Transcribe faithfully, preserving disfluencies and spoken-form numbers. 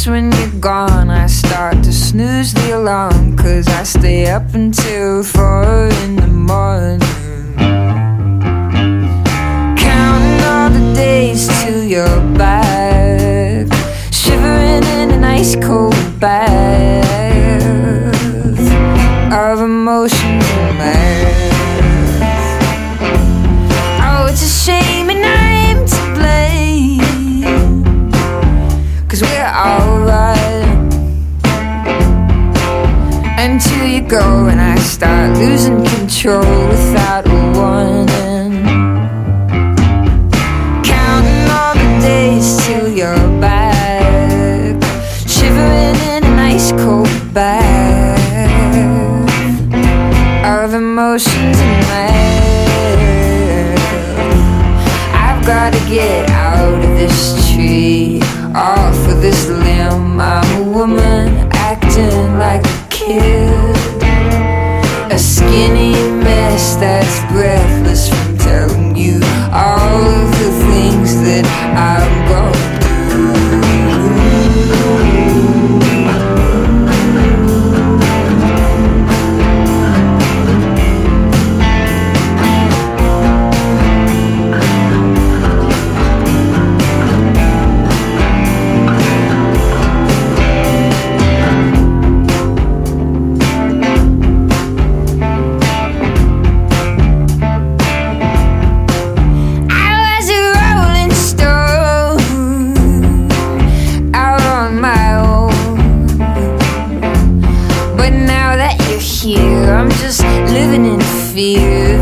just when you're gone, I start to snooze the alarm, 'cause I stay up until four in the morning, counting all the days till you're back, shivering in an ice cold bath of emotions and math. Oh, it's a shame and I'm to blame, 'cause we're alright until you go and I start losing control without a warning, counting all the days till you're back, shivering in an ice cold bath of emotions and math. I've gotta get out of this tree, off of this limb. I'm a woman acting like a kid, a skinny mess that's breathless from telling you all of the things that I'm gonna do. I'm just living in fear.